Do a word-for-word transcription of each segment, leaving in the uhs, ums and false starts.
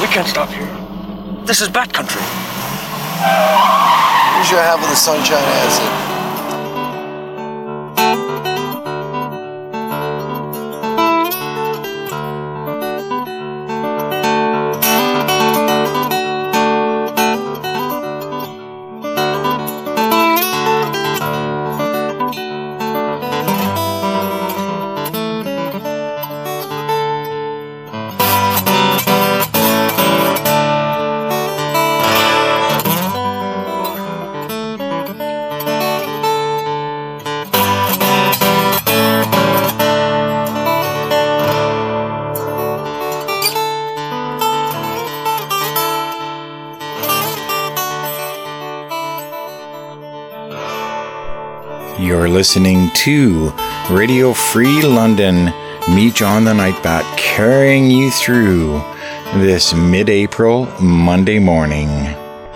can't stop here. This is Bat Country. Here's your half of the sunshine acid. You're listening to Radio Free London, me, John the Nightbat, carrying you through this mid-April Monday morning.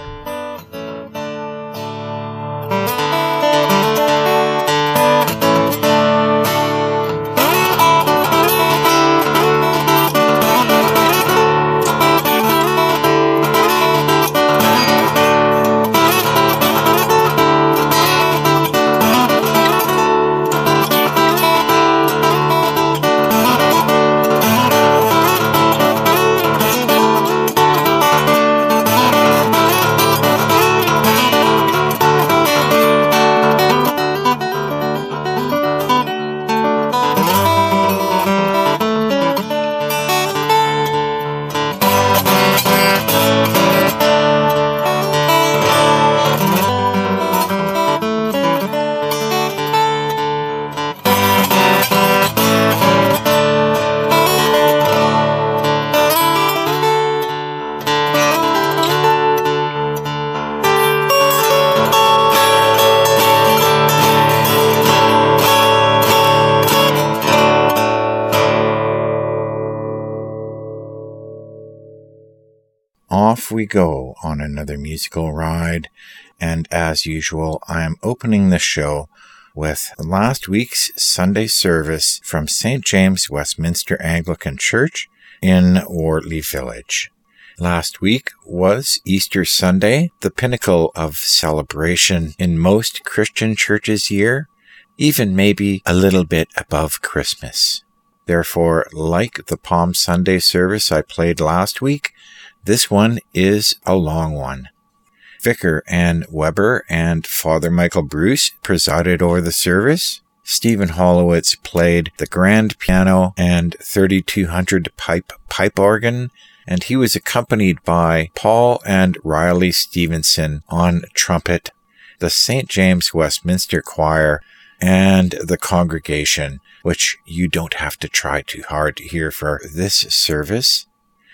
Off we go on another musical ride, and as usual, I am opening the show with last week's Sunday service from Saint James Westminster Anglican Church in Wortley Village. Last week was Easter Sunday, the pinnacle of celebration in most Christian churches' year, even maybe a little bit above Christmas. Therefore, like the Palm Sunday service I played last week, this one is a long one. Vicar Ann Weber and Father Michael Bruce presided over the service. Stephen Hollowitz played the grand piano and thirty-two hundred pipe pipe organ, and he was accompanied by Paul and Riley Stevenson on trumpet, the Saint James Westminster Choir, and the congregation, which you don't have to try too hard to hear for this service.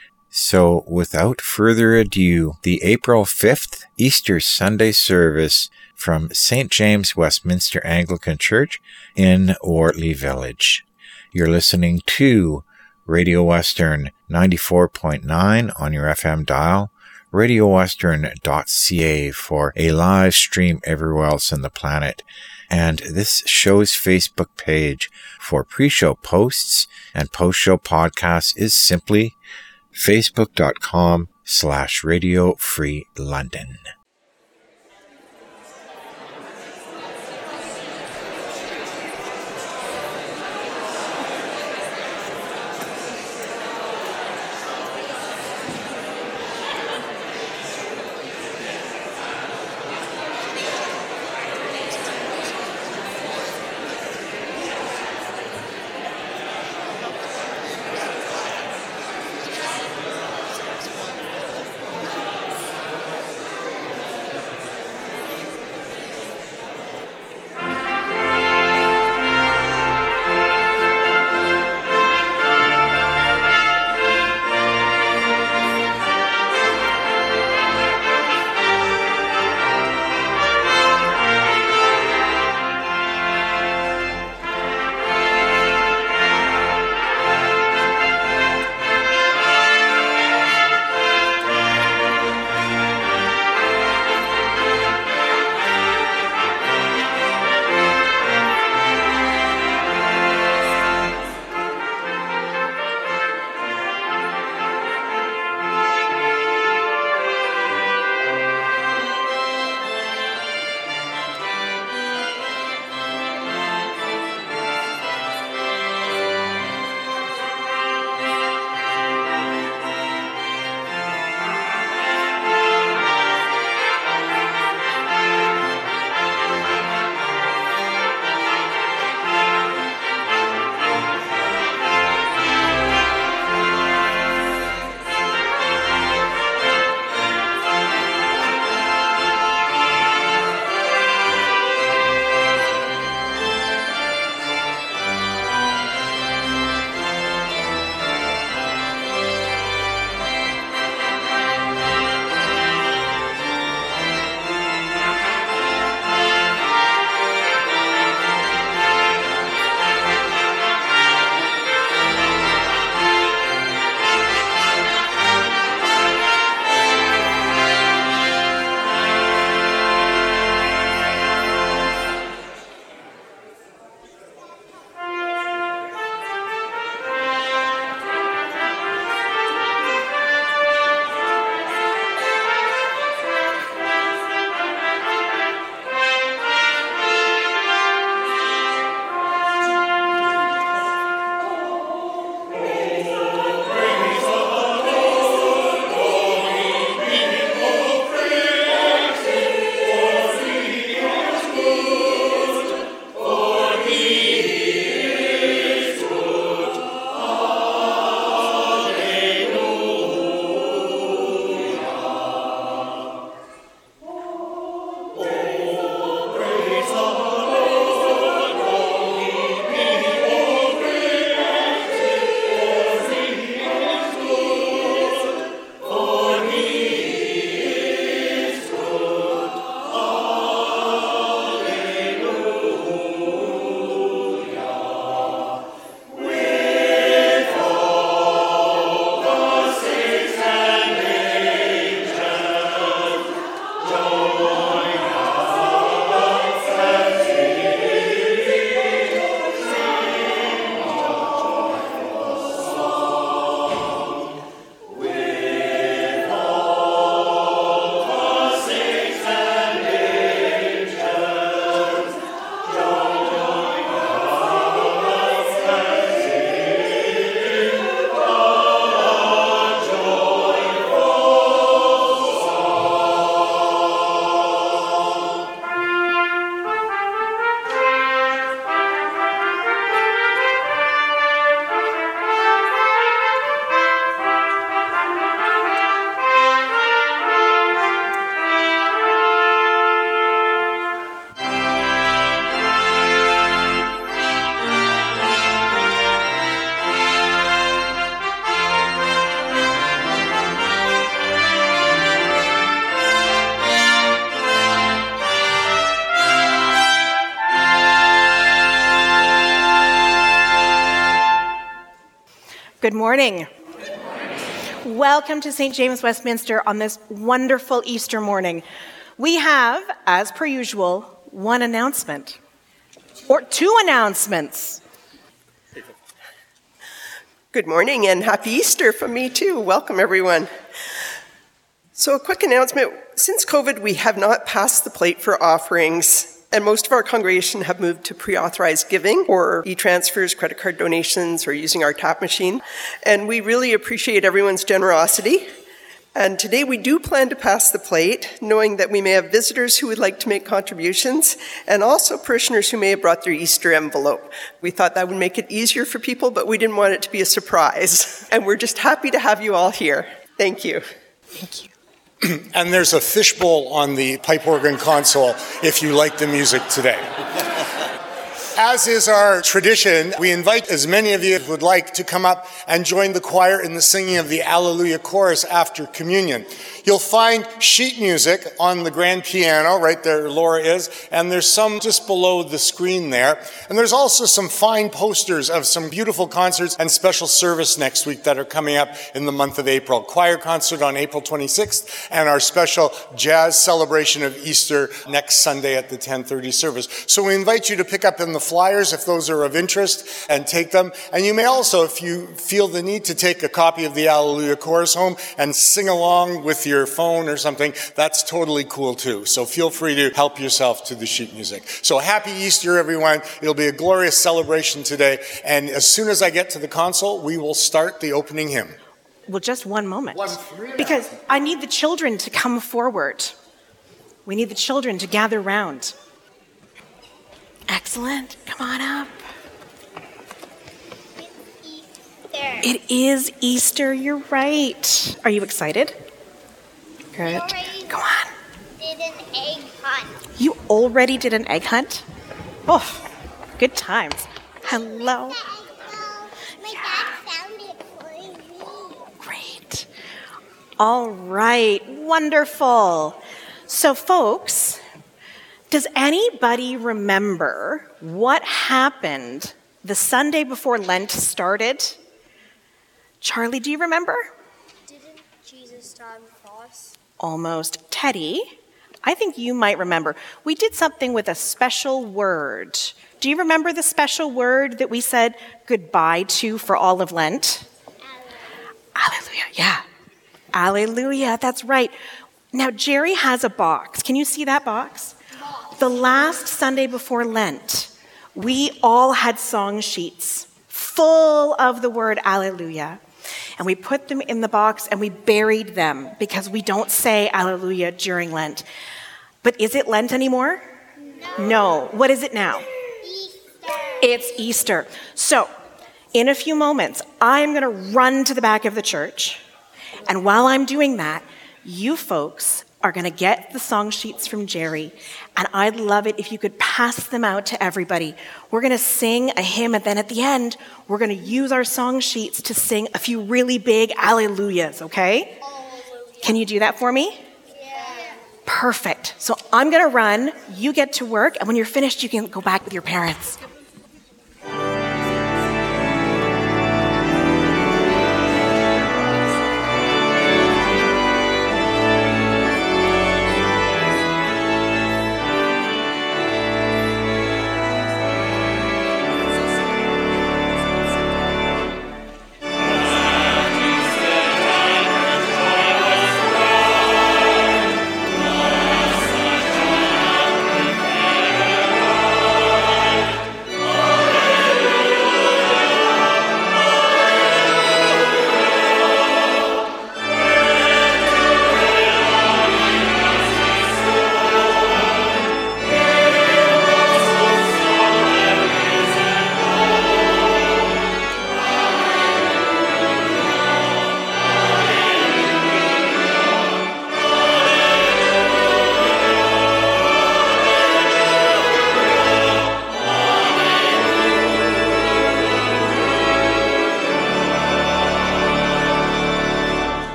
So, without further ado, the April fifth Easter Sunday service from Saint James Westminster Anglican Church in Wortley Village. You're listening to Radio Western ninety-four point nine on your F M dial, radio western dot c a for a live stream everywhere else on the planet, and this show's Facebook page for pre-show posts and post-show podcasts is simply facebook.com slash Radio Free London. Good morning. Good morning. Welcome to Saint James Westminster on this wonderful Easter morning. We have, as per usual, one announcement, or two announcements. Good morning and happy Easter from me too. Welcome everyone. So a quick announcement. Since COVID, we have not passed the plate for offerings, and most of our congregation have moved to pre-authorized giving or e-transfers, credit card donations, or using our tap machine. And we really appreciate everyone's generosity. And today we do plan to pass the plate, knowing that we may have visitors who would like to make contributions, and also parishioners who may have brought their Easter envelope. We thought that would make it easier for people, but we didn't want it to be a surprise. And we're just happy to have you all here. Thank you. Thank you. And there's a fishbowl on the pipe organ console if you like the music today. As is our tradition, we invite as many of you who would like to come up and join the choir in the singing of the Alleluia chorus after communion. You'll find sheet music on the grand piano, right there Laura is, and there's some just below the screen there. And there's also some fine posters of some beautiful concerts and special service next week that are coming up in the month of April. Choir concert on April twenty-sixth, and our special jazz celebration of Easter next Sunday at the ten thirty service. So we invite you to pick up in the flyers if those are of interest and take them. And you may also, if you feel the need, to take a copy of the Alleluia chorus home and sing along with your phone or something. That's totally cool too. So feel free to help yourself to the sheet music. So happy Easter, everyone. It'll be a glorious celebration today. And as soon as I get to the console, we will start the opening hymn. Well, just one moment. One, because I need the children to come forward. We need the children to gather round. Excellent. Come on up. It's Easter. It is Easter. You're right. Are you excited? Good. Go on. Did an egg hunt. You already did an egg hunt? Oh, good times. Hello. My dad found it for me. Great. All right. Wonderful. So, folks, does anybody remember what happened the Sunday before Lent started? Charlie, do you remember? Didn't Jesus die on the cross? Almost. Teddy, I think you might remember. We did something with a special word. Do you remember the special word that we said goodbye to for all of Lent? Alleluia. Yeah. Alleluia. That's right. Now, Jerry has a box. Can you see that box? The last Sunday before Lent, we all had song sheets full of the word Alleluia. And we put them in the box and we buried them because we don't say Alleluia during Lent. But is it Lent anymore? No. No. What is it now? Easter. It's Easter. So, in a few moments, I'm going to run to the back of the church. And while I'm doing that, you folks are going to get the song sheets from Jerry, and I'd love it if you could pass them out to everybody. We're going to sing a hymn, and then at the end, we're going to use our song sheets to sing a few really big Alleluias, okay? Alleluia. Can you do that for me? Yeah. Perfect. So I'm going to run, you get to work, and when you're finished, you can go back with your parents.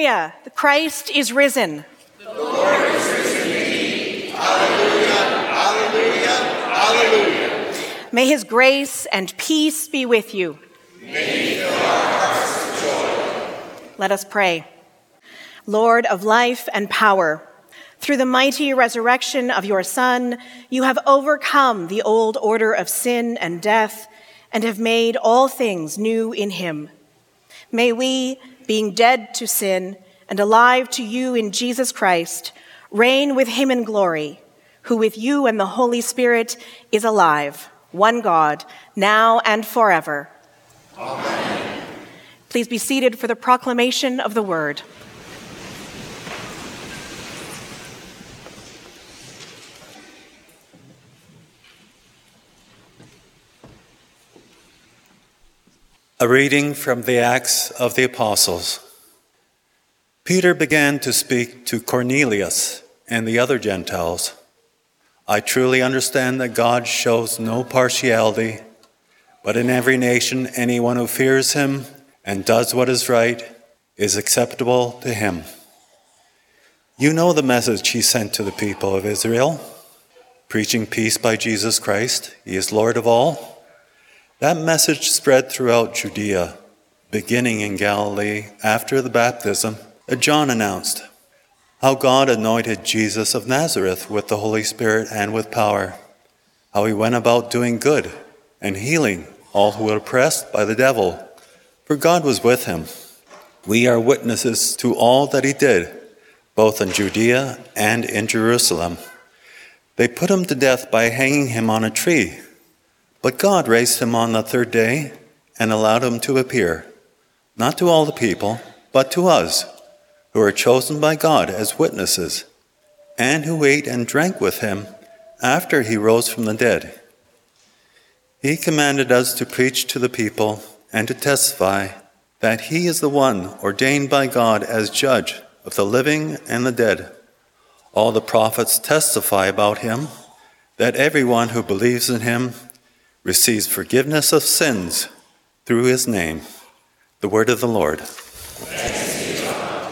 Alleluia. The Christ is risen. The Lord is risen indeed. Alleluia, alleluia, alleluia. May his grace and peace be with you. May he fill our hearts with joy. Let us pray. Lord of life and power, through the mighty resurrection of your Son, you have overcome the old order of sin and death and have made all things new in him. May we, being dead to sin and alive to you in Jesus Christ, reign with him in glory, who with you and the Holy Spirit is alive, one God, now and forever. Amen. Please be seated for the proclamation of the word. A reading from the Acts of the Apostles. Peter began to speak to Cornelius and the other Gentiles. I truly understand that God shows no partiality, but in every nation anyone who fears him and does what is right is acceptable to him. You know the message he sent to the people of Israel, preaching peace by Jesus Christ. He is Lord of all. That message spread throughout Judea, beginning in Galilee after the baptism that John announced, how God anointed Jesus of Nazareth with the Holy Spirit and with power, how he went about doing good and healing all who were oppressed by the devil, for God was with him. We are witnesses to all that he did, both in Judea and in Jerusalem. They put him to death by hanging him on a tree. But God raised him on the third day and allowed him to appear, not to all the people, but to us, who are chosen by God as witnesses, and who ate and drank with him after he rose from the dead. He commanded us to preach to the people and to testify that he is the one ordained by God as judge of the living and the dead. All the prophets testify about him, that everyone who believes in him receives forgiveness of sins through his name. The word of the Lord. Thanks be to God.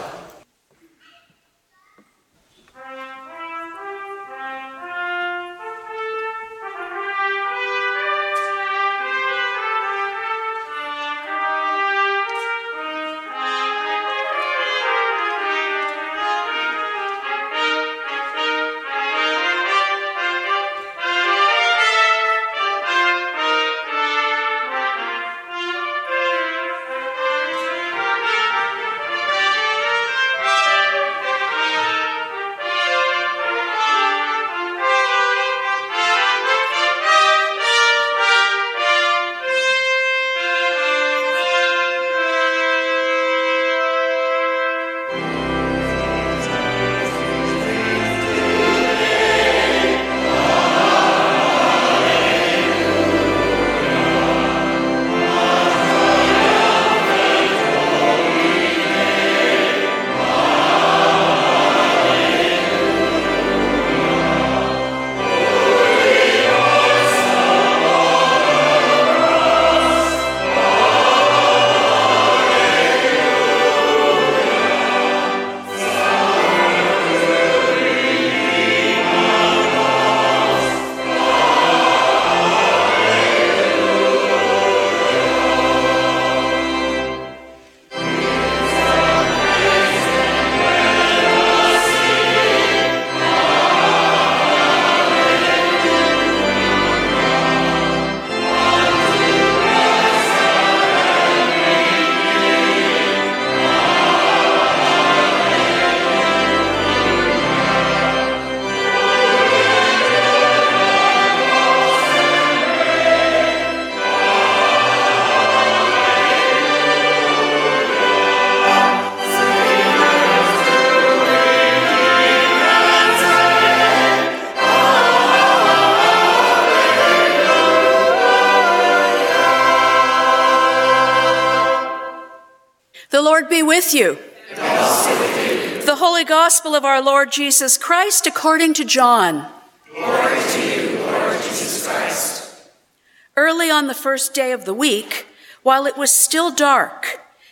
The Lord be with you. And also with you. The Holy Gospel of our Lord Jesus Christ according to John. Glory to you, Lord Jesus Christ. Early on the first day of the week, while it was still dark,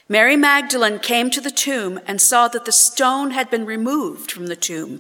Mary Magdalene came to the tomb and saw that the stone had been removed from the tomb.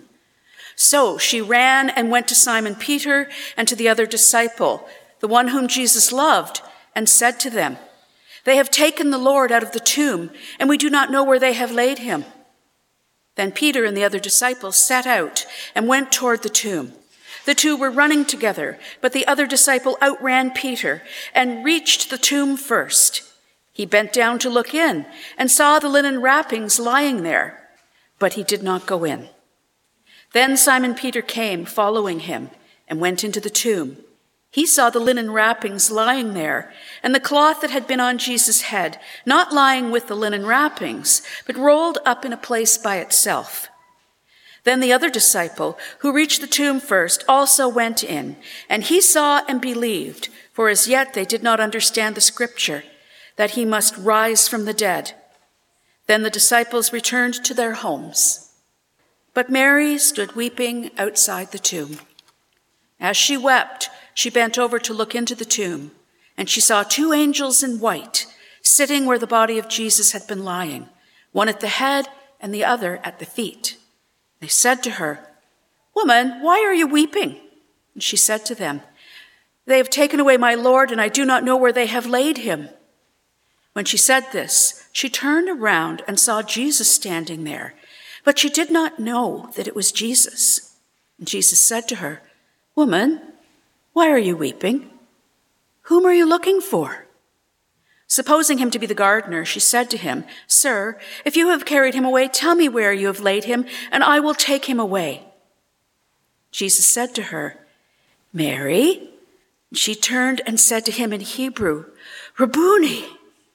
So she ran and went to Simon Peter and to the other disciple, the one whom Jesus loved, and said to them, "They have taken the Lord out of the tomb, and we do not know where they have laid him." Then Peter and the other disciple set out and went toward the tomb. The two were running together, but the other disciple outran Peter and reached the tomb first. He bent down to look in and saw the linen wrappings lying there, but he did not go in. Then Simon Peter came, following him, and went into the tomb. He saw the linen wrappings lying there, and the cloth that had been on Jesus' head, not lying with the linen wrappings, but rolled up in a place by itself. Then the other disciple, who reached the tomb first, also went in, and he saw and believed, for as yet they did not understand the scripture, that he must rise from the dead. Then the disciples returned to their homes. But Mary stood weeping outside the tomb. As she wept, she bent over to look into the tomb, and she saw two angels in white sitting where the body of Jesus had been lying, one at the head and the other at the feet. They said to her, "Woman, why are you weeping?" And she said to them, "They have taken away my Lord, and I do not know where they have laid him." When she said this, she turned around and saw Jesus standing there, but she did not know that it was Jesus. And Jesus said to her, "Woman, why are you weeping? Whom are you looking for?" Supposing him to be the gardener, she said to him, "Sir, if you have carried him away, tell me where you have laid him, and I will take him away." Jesus said to her, "Mary." She turned and said to him in Hebrew, "Rabboni,"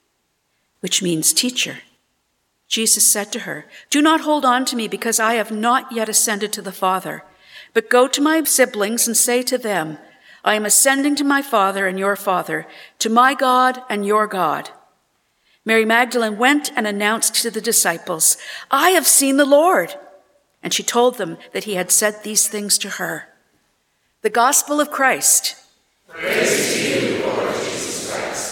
which means teacher. Jesus said to her, "Do not hold on to me, because I have not yet ascended to the Father. But go to my siblings and say to them, I am ascending to my Father and your Father, to my God and your God." Mary Magdalene went and announced to the disciples, "I have seen the Lord." And she told them that he had said these things to her. The Gospel of Christ. Praise to you, Lord Jesus Christ.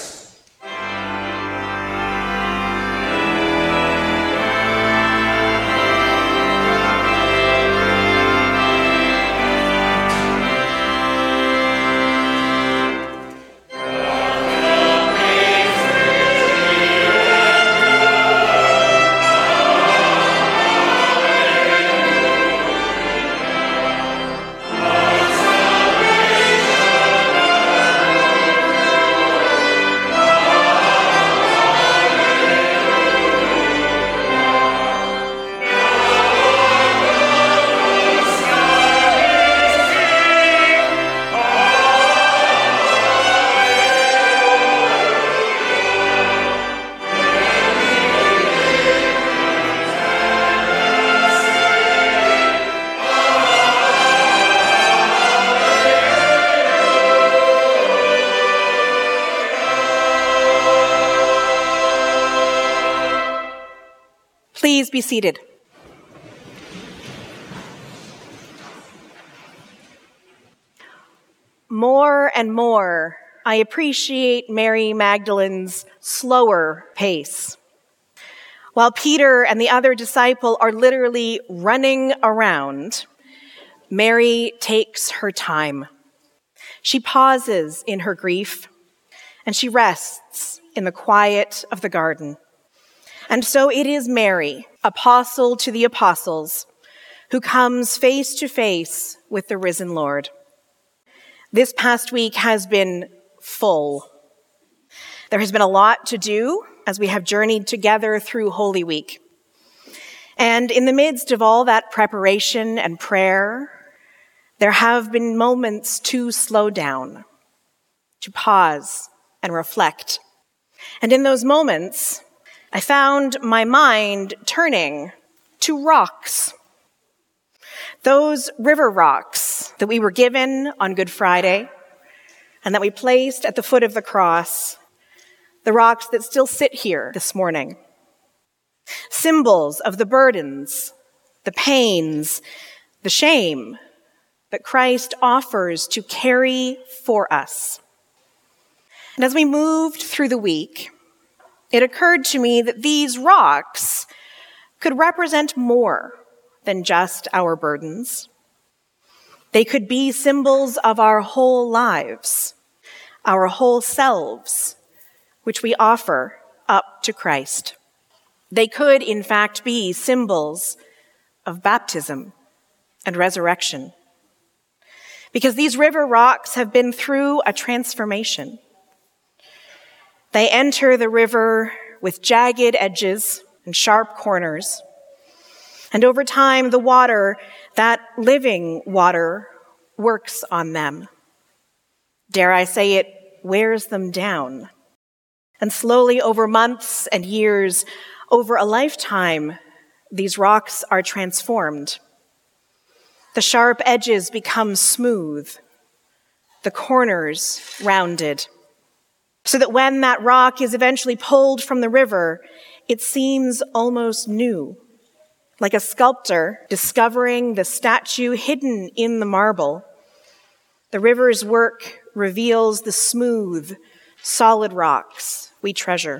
Please be seated. More and more, I appreciate Mary Magdalene's slower pace. While Peter and the other disciple are literally running around, Mary takes her time. She pauses in her grief, and she rests in the quiet of the garden. And so it is Mary, apostle to the apostles, who comes face to face with the risen Lord. This past week has been full. There has been a lot to do as we have journeyed together through Holy Week. And in the midst of all that preparation and prayer, there have been moments to slow down, to pause and reflect. And in those moments, I found my mind turning to rocks. Those river rocks that we were given on Good Friday and that we placed at the foot of the cross, the rocks that still sit here this morning. Symbols of the burdens, the pains, the shame that Christ offers to carry for us. And as we moved through the week, it occurred to me that these rocks could represent more than just our burdens. They could be symbols of our whole lives, our whole selves, which we offer up to Christ. They could, in fact, be symbols of baptism and resurrection, because these river rocks have been through a transformation. They enter the river with jagged edges and sharp corners. And over time, the water, that living water, works on them. Dare I say it, wears them down. And slowly, over months and years, over a lifetime, these rocks are transformed. The sharp edges become smooth, the corners rounded, so that when that rock is eventually pulled from the river, it seems almost new, like a sculptor discovering the statue hidden in the marble. The river's work reveals the smooth, solid rocks we treasure.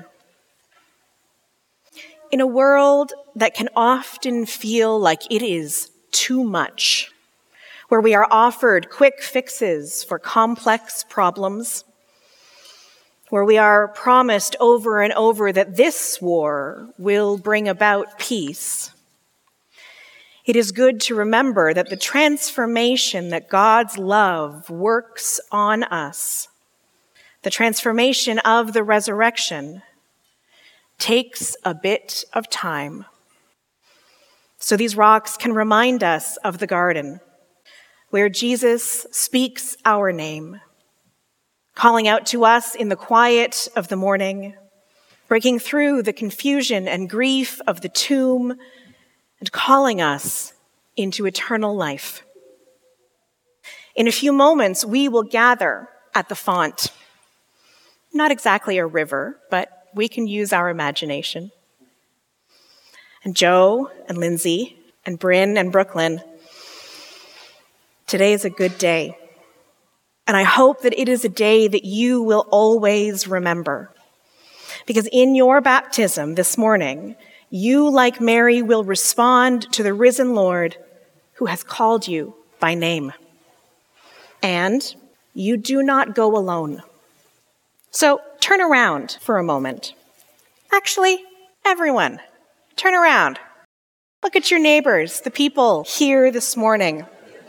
In a world that can often feel like it is too much, where we are offered quick fixes for complex problems, where we are promised over and over that this war will bring about peace, it is good to remember that the transformation that God's love works on us, the transformation of the resurrection, takes a bit of time. So these rocks can remind us of the garden, where Jesus speaks our name, calling out to us in the quiet of the morning, breaking through the confusion and grief of the tomb, and calling us into eternal life. In a few moments, we will gather at the font. Not exactly a river, but we can use our imagination. And Joe and Lindsay and Bryn and Brooklyn, today is a good day. And I hope that it is a day that you will always remember. Because in your baptism this morning, you, like Mary, will respond to the risen Lord who has called you by name. And you do not go alone. So turn around for a moment. Actually, everyone, turn around. Look at your neighbors, the people here this morning.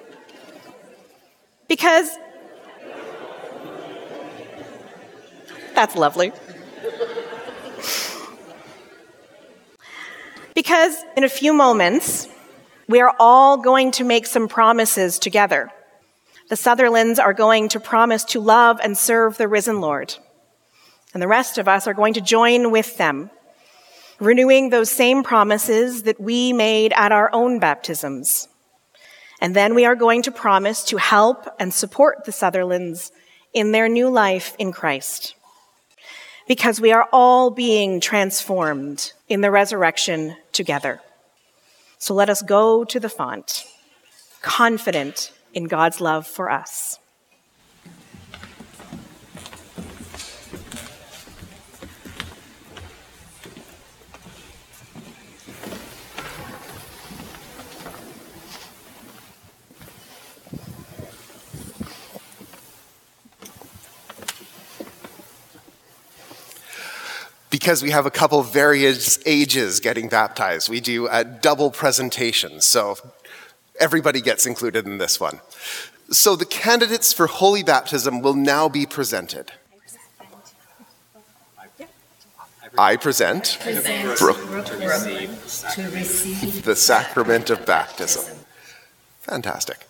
Because that's lovely. Because in a few moments, we are all going to make some promises together. The Sutherlands are going to promise to love and serve the risen Lord. And the rest of us are going to join with them, renewing those same promises that we made at our own baptisms. And then we are going to promise to help and support the Sutherlands in their new life in Christ. Because we are all being transformed in the resurrection together. So let us go to the font, confident in God's love for us. Because we have a couple various ages getting baptized, we do a double presentation, so everybody gets included in this one. So the candidates for holy baptism will now be presented. I present, present Brooke, Brooke to receive, to receive the sacrament of baptism. Fantastic.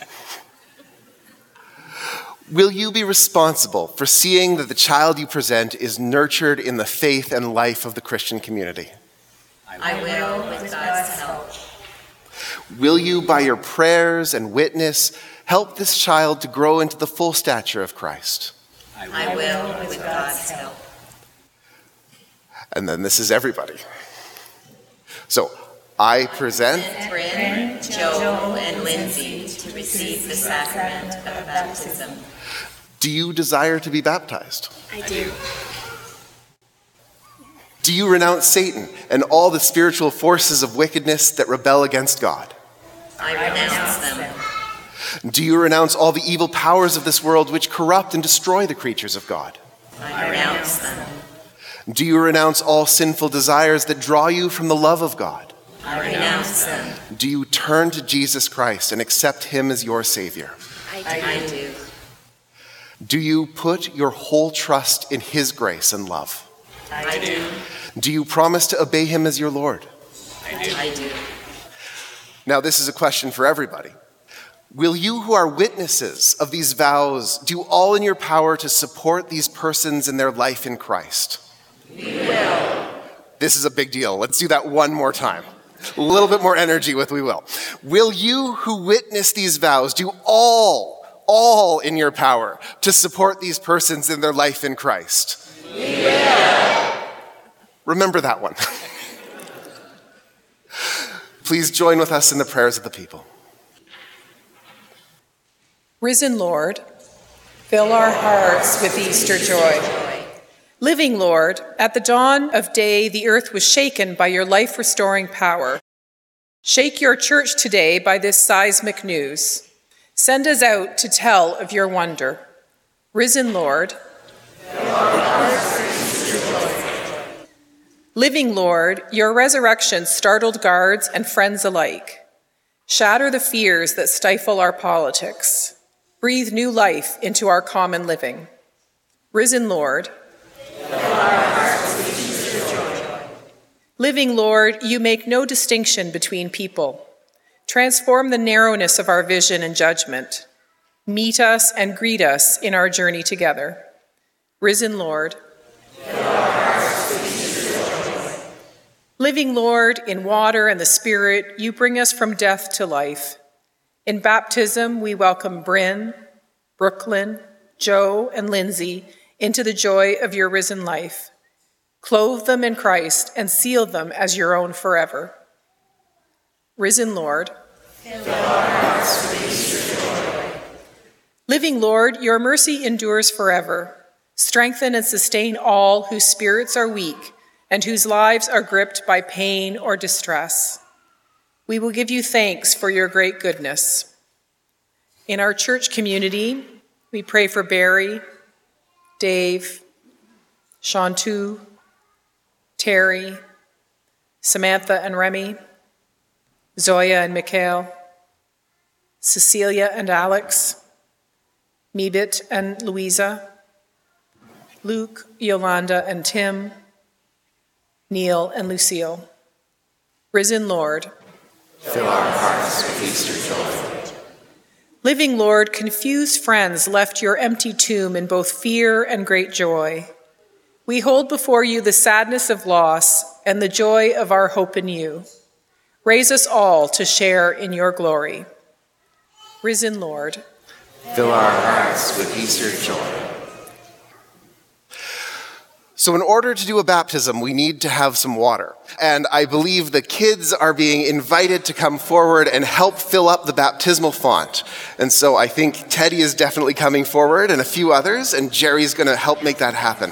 Will you be responsible for seeing that the child you present is nurtured in the faith and life of the Christian community? I will, with God's help. Will you, by your prayers and witness, help this child to grow into the full stature of Christ? I will, with God's help. And then this is everybody. So, I present Bryn, Joe, and Lindsay to receive the sacrament of baptism. Do you desire to be baptized? I do. Do you renounce Satan and all the spiritual forces of wickedness that rebel against God? I renounce them. Do you renounce all the evil powers of this world which corrupt and destroy the creatures of God? I renounce them. Do you renounce all sinful desires that draw you from the love of God? I renounce them. Do you turn to Jesus Christ and accept him as your Savior? I do. I do. Do you put your whole trust in his grace and love? I do. Do you promise to obey him as your Lord? I do. I do. Now, this is a question for everybody. Will you who are witnesses of these vows do all in your power to support these persons in their life in Christ? We will. This is a big deal. Let's do that one more time. A little bit more energy with we will. Will you who witness these vows do all, all in your power to support these persons in their life in Christ? We will. Remember that one. Please join with us in the prayers of the people. Risen Lord, fill our hearts with Easter joy. Living Lord, at the dawn of day, the earth was shaken by your life-restoring power. Shake your church today by this seismic news. Send us out to tell of your wonder. Risen Lord, fill our hearts with Easter joy. Living Lord, your resurrection startled guards and friends alike. Shatter the fears that stifle our politics. Breathe new life into our common living. Risen Lord, fill our hearts with Easter joy. Living Lord, you make no distinction between people. Transform the narrowness of our vision and judgment. Meet us and greet us in our journey together. Risen Lord, fill our hearts with Easter joy. Living Lord, in water and the Spirit, you bring us from death to life. In baptism, we welcome Bryn, Brooklyn, Joe, and Lindsay into the joy of your risen life. Clothe them in Christ and seal them as your own forever. Risen Lord, fill our hearts with Easter joy. Living Lord, your mercy endures forever. Strengthen and sustain all whose spirits are weak and whose lives are gripped by pain or distress. We will give you thanks for your great goodness. In our church community, we pray for Barry, Dave, Shantu, Terry, Samantha and Remy, Zoya and Mikhail, Cecilia and Alex, Mebit and Louisa, Luke, Yolanda and Tim, Neil and Lucille. Risen Lord, fill our hearts with Easter joy. Living Lord, confused friends left your empty tomb in both fear and great joy. We hold before you the sadness of loss and the joy of our hope in you. Raise us all to share in your glory. Risen Lord, fill our hearts with Easter joy. So in order to do a baptism, we need to have some water. And I believe the kids are being invited to come forward and help fill up the baptismal font. And so I think Teddy is definitely coming forward and a few others, and Jerry's going to help make that happen.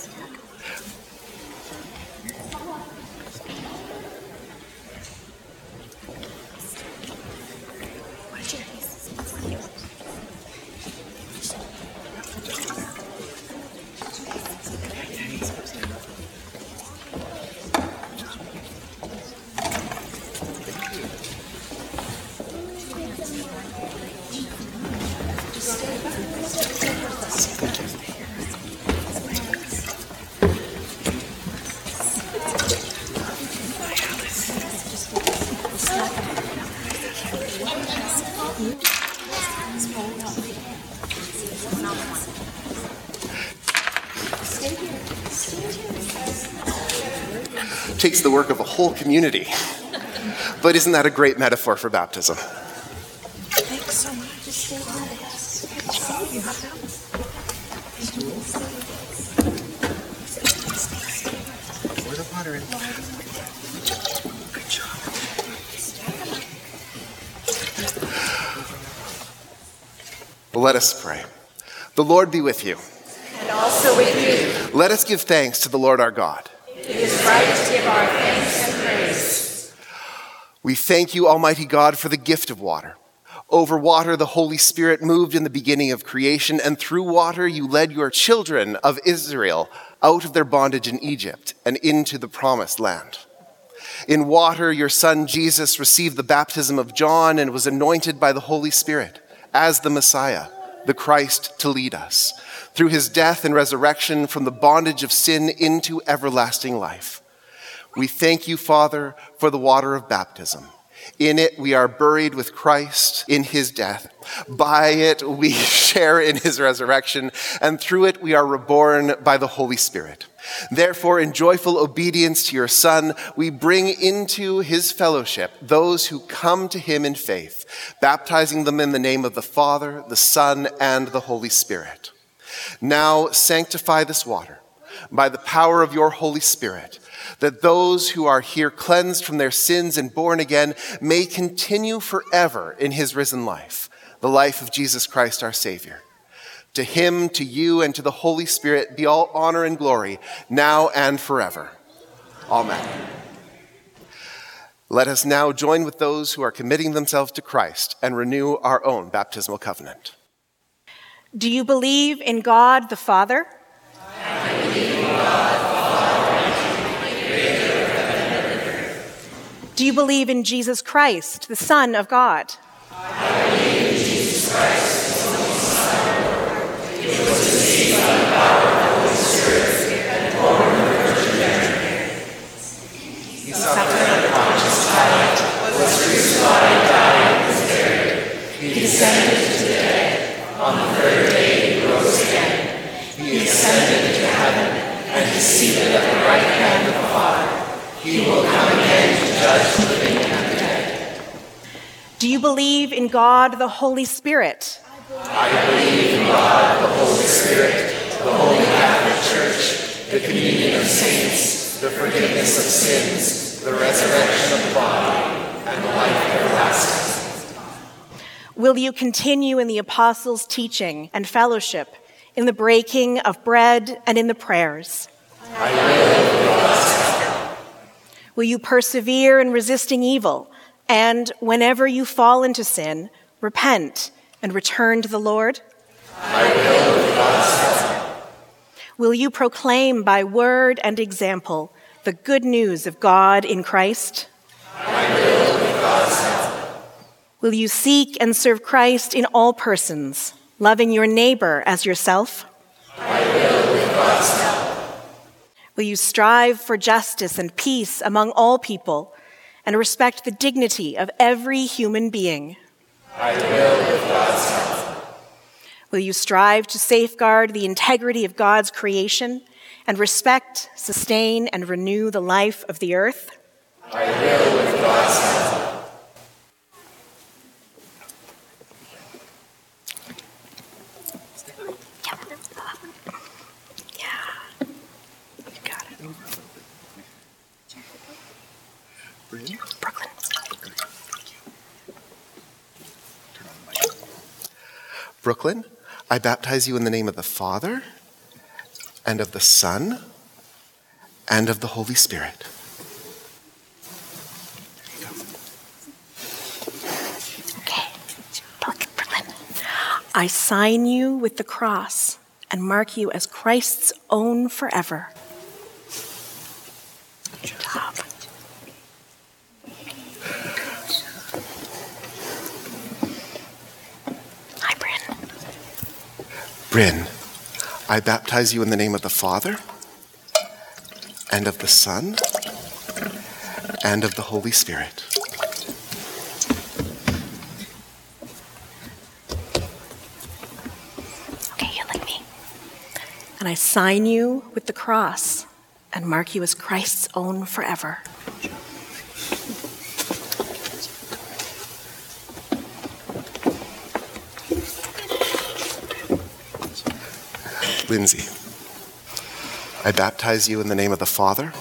Takes the work of a whole community. But isn't that a great metaphor for baptism? Thanks so much. Pour the water in. Good job. Well, let us pray. The Lord be with you. And also with you. Let us give thanks to the Lord our God. It is right to give our thanks and praise. We thank you, Almighty God, for the gift of water. Over water, the Holy Spirit moved in the beginning of creation, and through water, you led your children of Israel out of their bondage in Egypt and into the promised land. In water, your son Jesus received the baptism of John and was anointed by the Holy Spirit as the Messiah, the Christ, to lead us through his death and resurrection from the bondage of sin into everlasting life. We thank you, Father, for the water of baptism. In it, we are buried with Christ in his death. By it, we share in his resurrection, and through it, we are reborn by the Holy Spirit. Therefore, in joyful obedience to your Son, we bring into his fellowship those who come to him in faith, baptizing them in the name of the Father, the Son, and the Holy Spirit. Now, sanctify this water by the power of your Holy Spirit, that those who are here cleansed from their sins and born again may continue forever in his risen life, the life of Jesus Christ our Savior. To him, to you, and to the Holy Spirit be all honor and glory, now and forever. Amen. Let us now join with those who are committing themselves to Christ and renew our own baptismal covenant. Do you believe in God the Father? I believe in God the Father, creator of heaven and earth. Do you believe in Jesus Christ, the Son of God? I believe in Jesus Christ, the only Son of God. He was conceived by the power of the Holy Spirit and born of the Virgin Mary. He suffered under Pontius Pilate, was crucified, and died, and was buried. He descended to the dead. On the third day he rose again. He ascended into heaven and is seated at the right hand of the Father. He will come again to judge the living and the dead. Do you believe in God the Holy Spirit? I believe in God the Holy Spirit, the Holy Catholic Church, the communion of saints, the forgiveness of sins, the resurrection of the body, and the life everlasting. Will you continue in the apostles' teaching and fellowship, in the breaking of bread and in the prayers? I will, God. Will you persevere in resisting evil, and whenever you fall into sin, repent and return to the Lord? I will, God. Will you proclaim by word and example the good news of God in Christ? I will, God. Will you seek and serve Christ in all persons, loving your neighbor as yourself? I will, with God's help. Will you strive for justice and peace among all people and respect the dignity of every human being? I will, with God's help. Will you strive to safeguard the integrity of God's creation and respect, sustain, and renew the life of the earth? I will, with God's help. Brooklyn. Brooklyn, I baptize you in the name of the Father, and of the Son, and of the Holy Spirit. Okay, Brooklyn. I sign you with the cross and mark you as Christ's own forever. Good job. Hi, Bryn. Bryn, I baptize you in the name of the Father, and of the Son, and of the Holy Spirit. Okay, you like me. And I sign you with the cross and mark you as Christ's own forever. Lindsay, I baptize you in the name of the Father,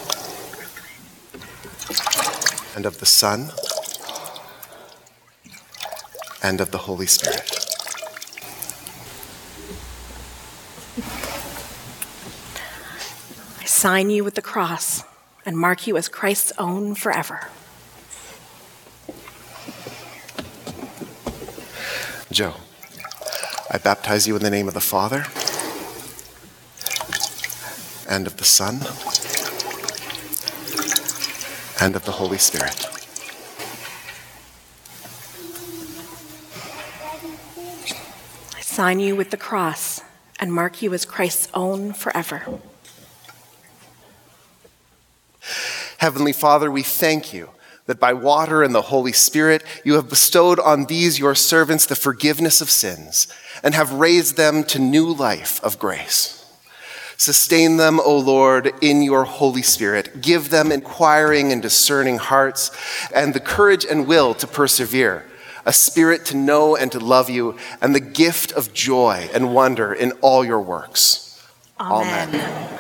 and of the Son, and of the Holy Spirit. I sign you with the cross and mark you as Christ's own forever. Joe, I baptize you in the name of the Father, and of the Son, and of the Holy Spirit. I sign you with the cross and mark you as Christ's own forever. Heavenly Father, we thank you that by water and the Holy Spirit, you have bestowed on these your servants the forgiveness of sins and have raised them to new life of grace. Sustain them, O Lord, in your Holy Spirit. Give them inquiring and discerning hearts and the courage and will to persevere, a spirit to know and to love you, and the gift of joy and wonder in all your works. Amen. Amen.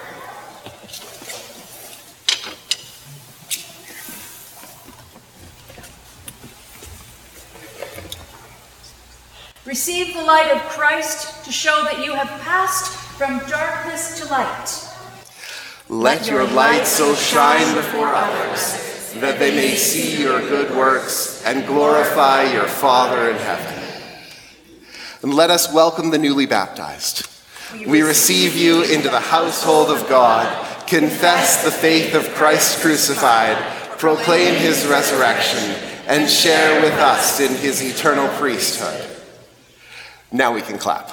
Receive the light of Christ to show that you have passed from darkness to light. Let your light so shine before others that they may see your good works and glorify your Father in heaven. And let us welcome the newly baptized. We receive you into the household of God, confess the faith of Christ crucified, proclaim his resurrection, and share with us in his eternal priesthood. Now we can clap.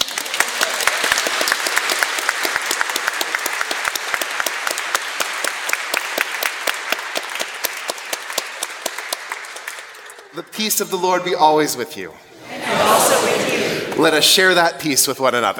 The peace of the Lord be always with you. And also with you. Let us share that peace with one another.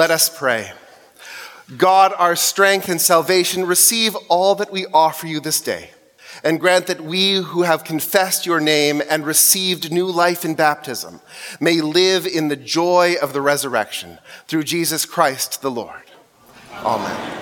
Let us pray. God, our strength and salvation, receive all that we offer you this day, and grant that we who have confessed your name and received new life in baptism may live in the joy of the resurrection through Jesus Christ the Lord. Amen.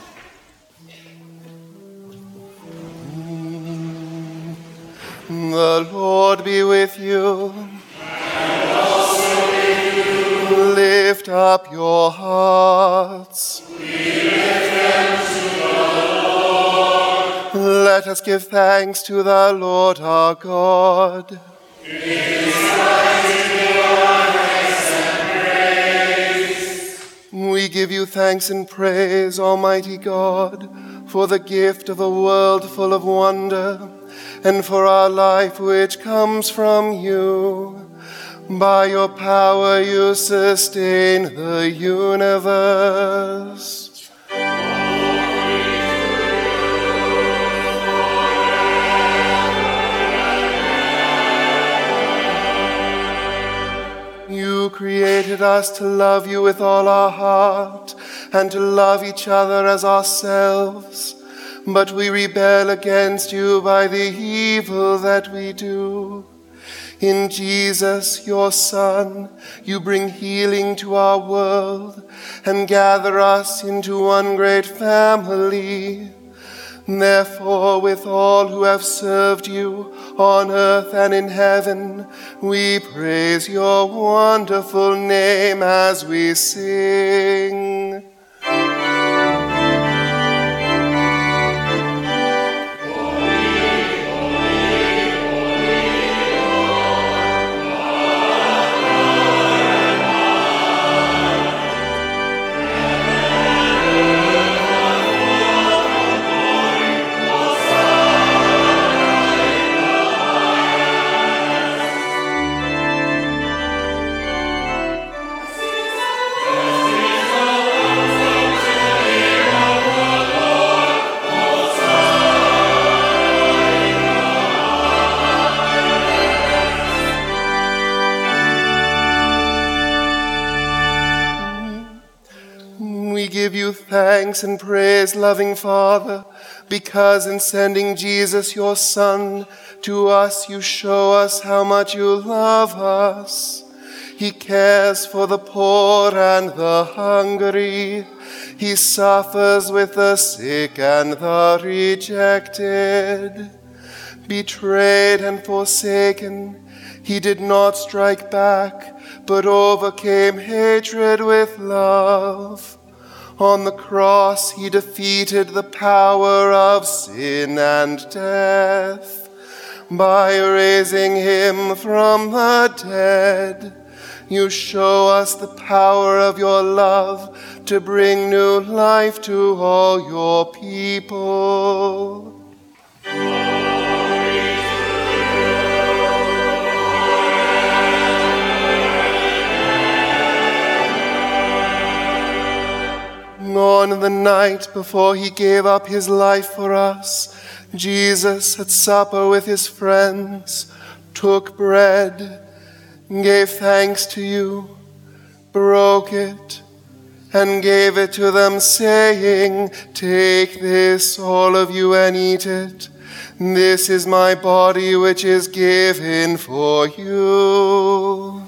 The Lord be with you. And also with you. Lift up your hearts. We lift them to the Lord. Let us give thanks to the Lord our God. It is right to give our thanks and praise. We give you thanks and praise, Almighty God, for the gift of a world full of wonder, and for our life which comes from you. By your power you sustain the universe. You created us to love you with all our heart, and to love each other as ourselves. But we rebel against you by the evil that we do. In Jesus, your Son, you bring healing to our world and gather us into one great family. Therefore, with all who have served you on earth and in heaven, we praise your wonderful name as we sing. Thanks and praise, loving Father, because in sending Jesus, your Son, to us, you show us how much you love us. He cares for the poor and the hungry. He suffers with the sick and the rejected. Betrayed and forsaken, he did not strike back, but overcame hatred with love. On the cross, he defeated the power of sin and death. By raising him from the dead, you show us the power of your love to bring new life to all your people. On the night before he gave up his life for us, Jesus at supper with his friends took bread, gave thanks to you, broke it, and gave it to them, saying, "Take this, all of you, and eat it. This is my body which is given for you."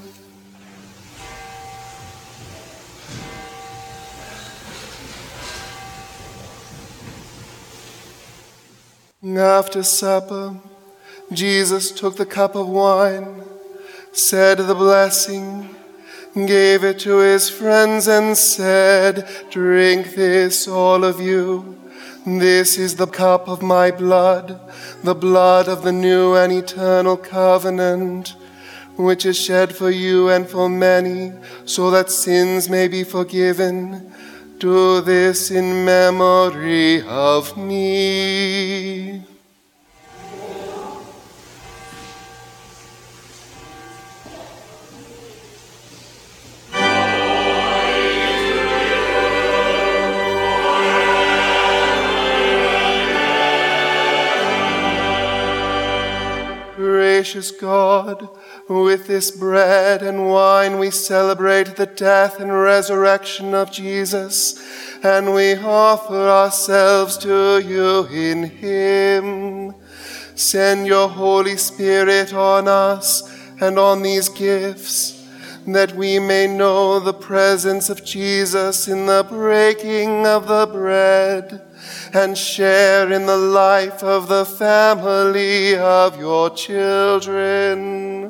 After supper, Jesus took the cup of wine, said the blessing, gave it to his friends, and said, "Drink this, all of you. This is the cup of my blood, the blood of the new and eternal covenant, which is shed for you and for many, so that sins may be forgiven. Do this in memory of me." gracious God, with this bread and wine we celebrate the death and resurrection of Jesus, and we offer ourselves to you in him. Send your Holy Spirit on us and on these gifts, that we may know the presence of Jesus in the breaking of the bread, and share in the life of the family of your children.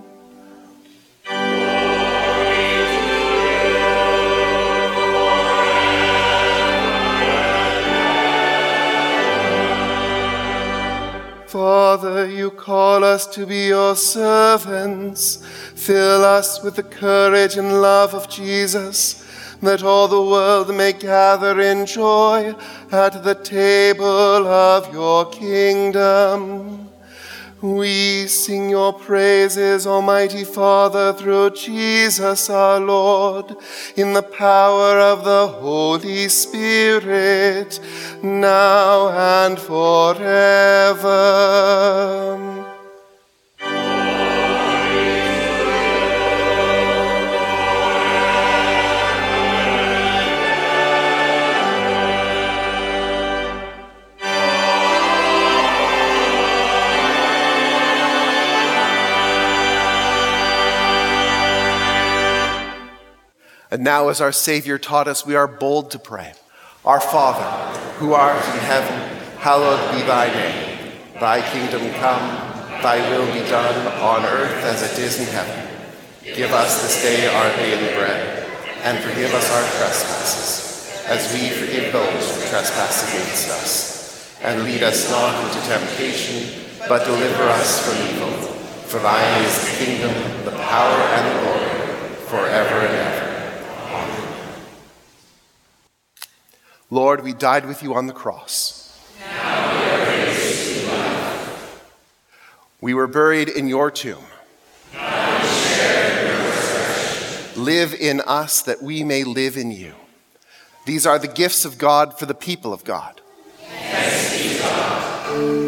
Father, you call us to be your servants. Fill us with the courage and love of Jesus, that all the world may gather in joy at the table of your kingdom. We sing your praises, Almighty Father, through Jesus our Lord, in the power of the Holy Spirit, now and forever. And now, as our Savior taught us, we are bold to pray. Our Father, who art in heaven, hallowed be thy name. Thy kingdom come, thy will be done on earth as it is in heaven. Give us this day our daily bread, and forgive us our trespasses, as we forgive those who trespass against us. And lead us not into temptation, but deliver us from evil. For thine is the kingdom, the power, and the glory, forever and ever. Lord, we died with you on the cross. Now we are raised to life. We were buried in your tomb. Now we share in your resurrection. Live in us that we may live in you. These are the gifts of God for the people of God. Thanks be to God.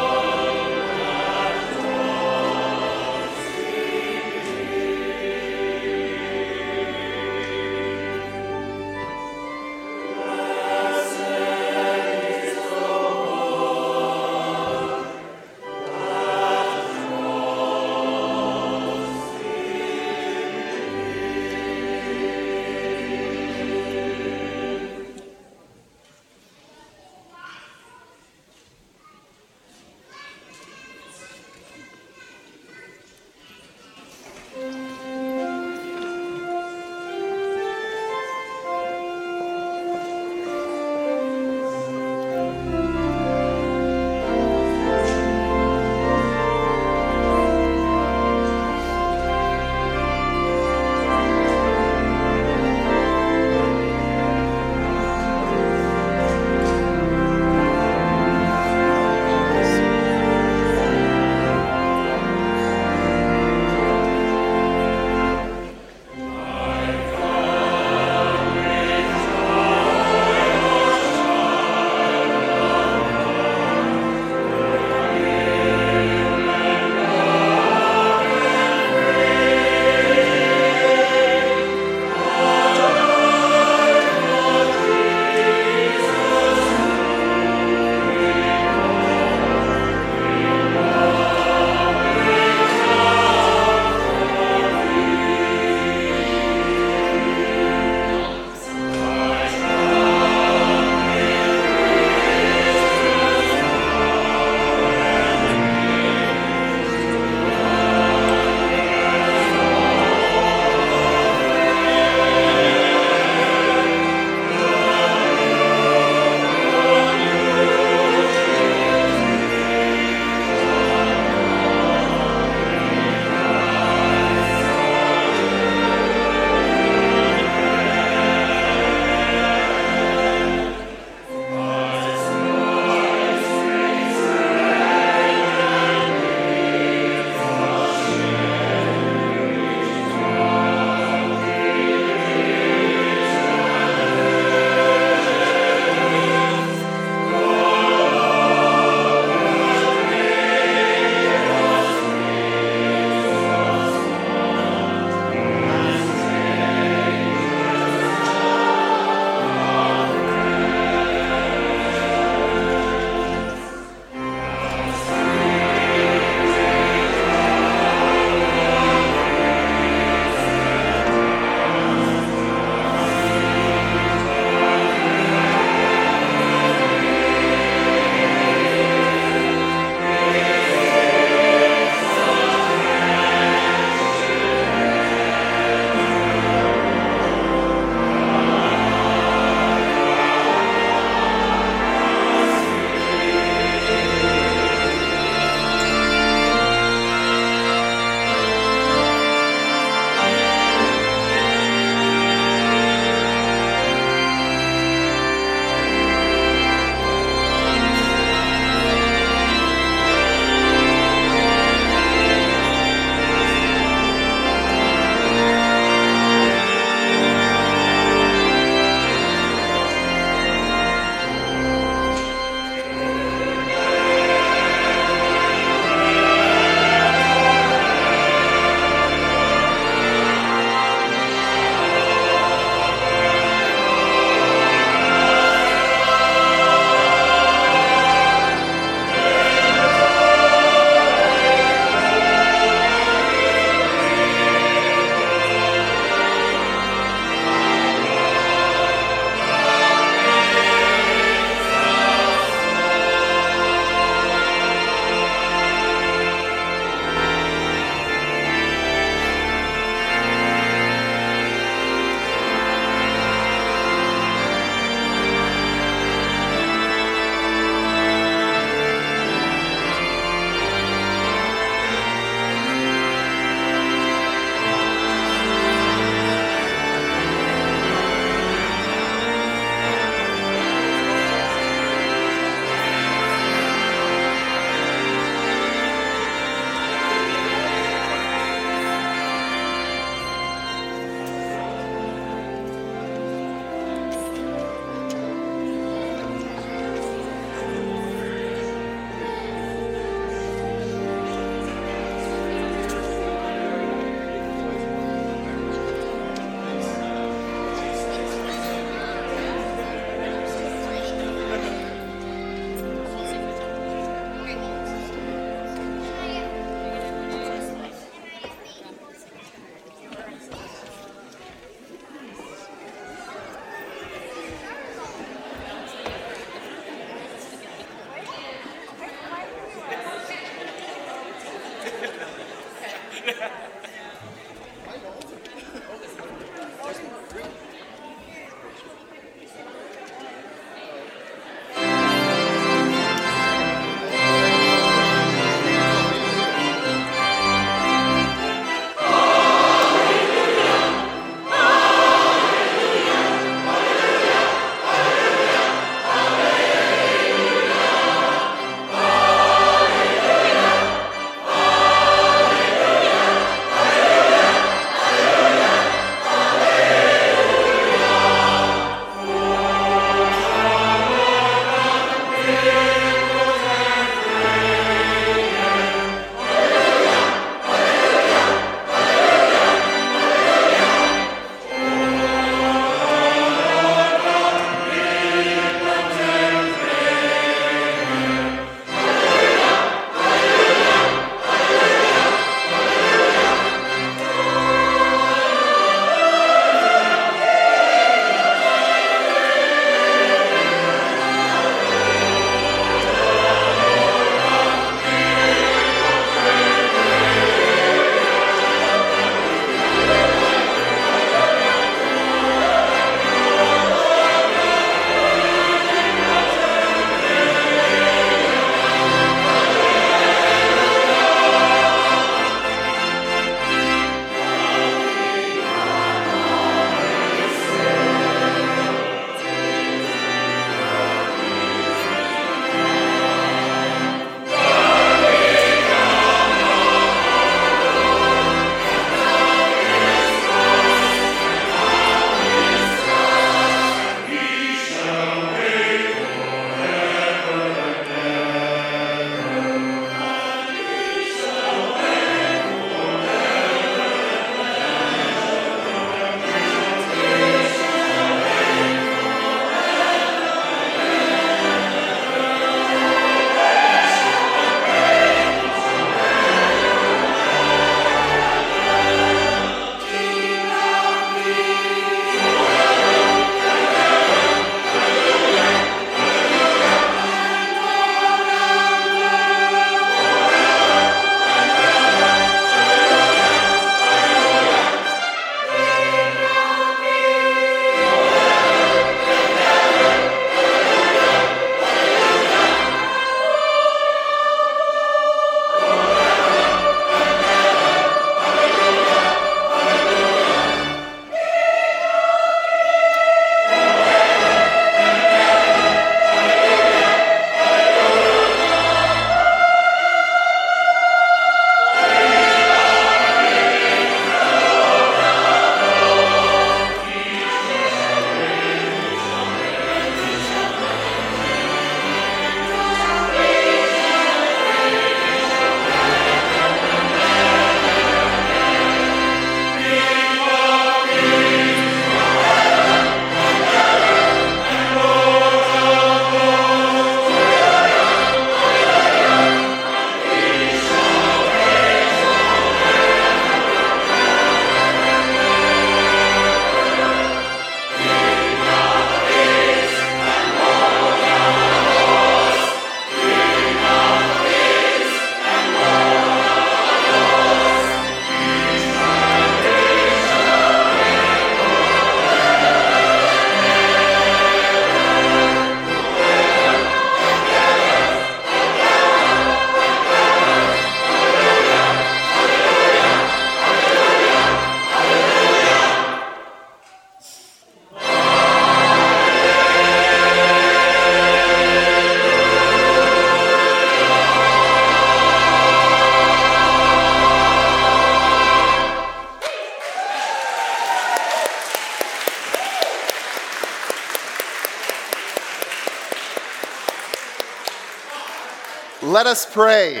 Let us pray.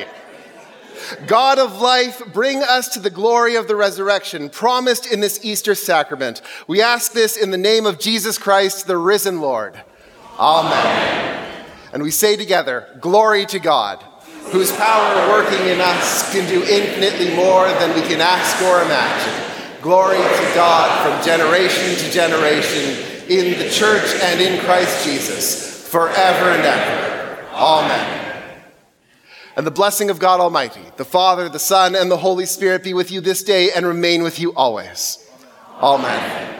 God of life, bring us to the glory of the resurrection promised in this Easter sacrament. We ask this in the name of Jesus Christ, the risen Lord. Amen. Amen. And we say together, glory to God, whose power working in us can do infinitely more than we can ask or imagine. Glory to God from generation to generation, in the church and in Christ Jesus, forever and ever. Amen. And the blessing of God Almighty, the Father, the Son, and the Holy Spirit be with you this day and remain with you always. Amen.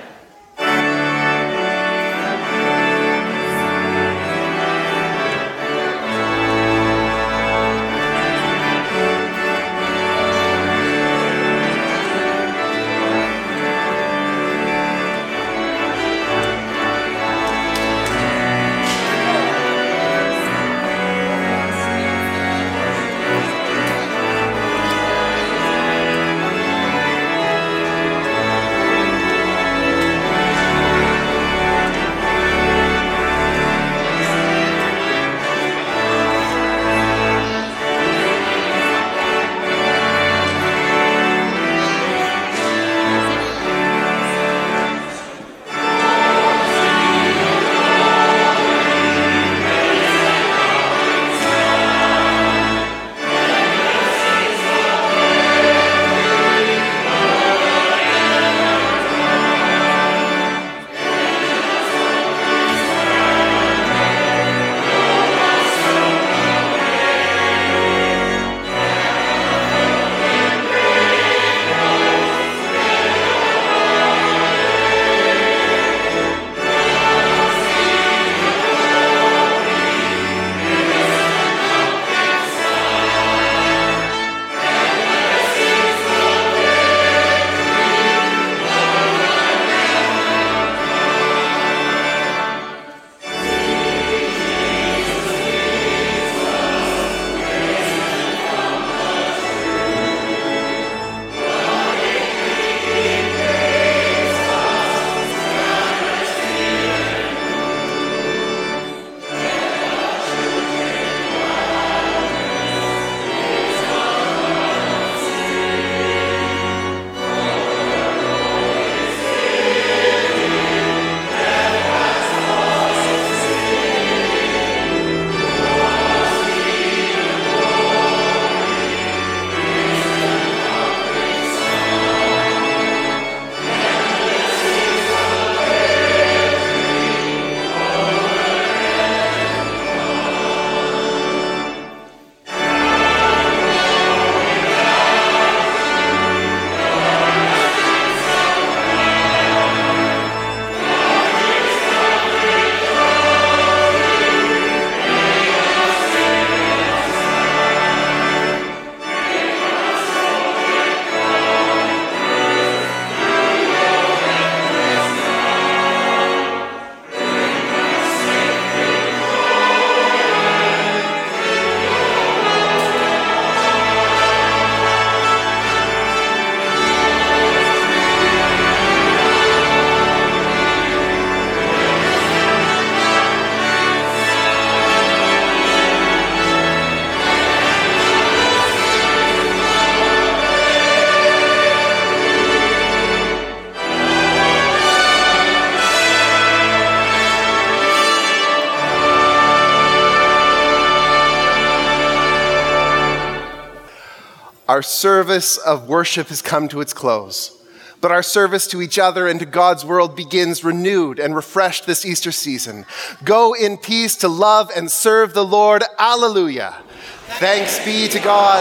Our service of worship has come to its close, but our service to each other and to God's world begins renewed and refreshed this Easter season. Go in peace to love and serve the Lord. Alleluia. Thanks be to God.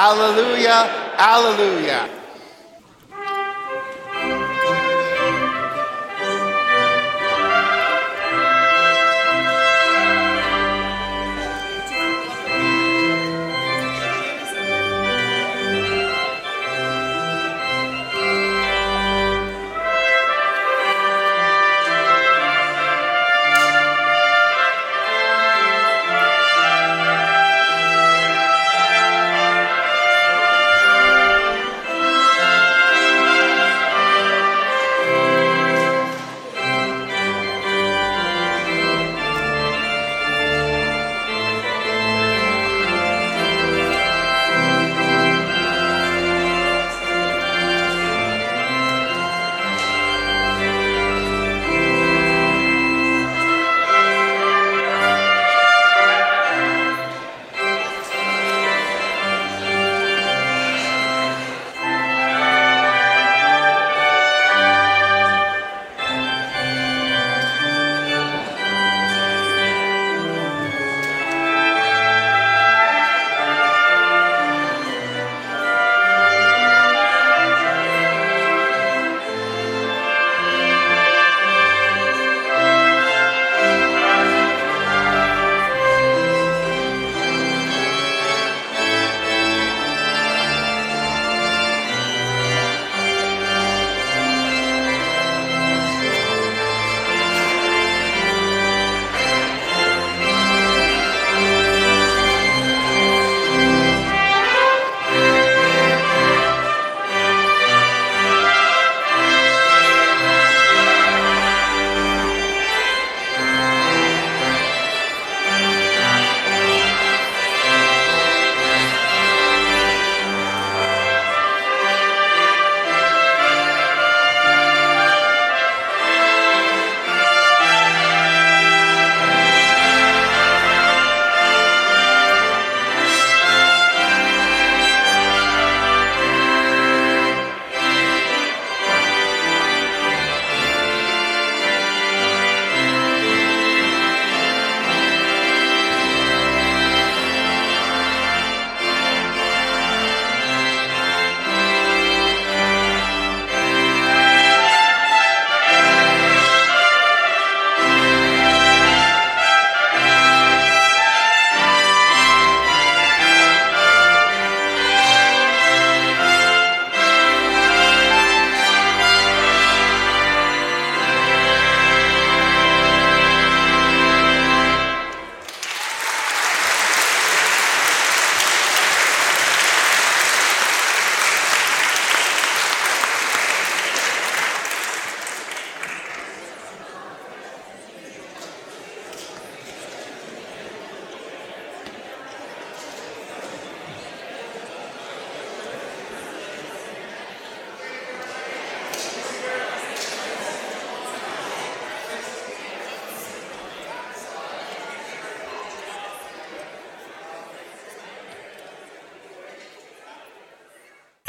Alleluia. Alleluia.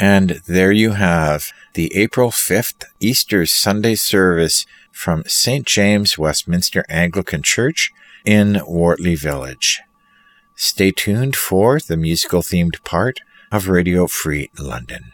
And there you have the April fifth Easter Sunday service from Saint James Westminster Anglican Church in Wortley Village. Stay tuned for the musical-themed part of Radio Free London.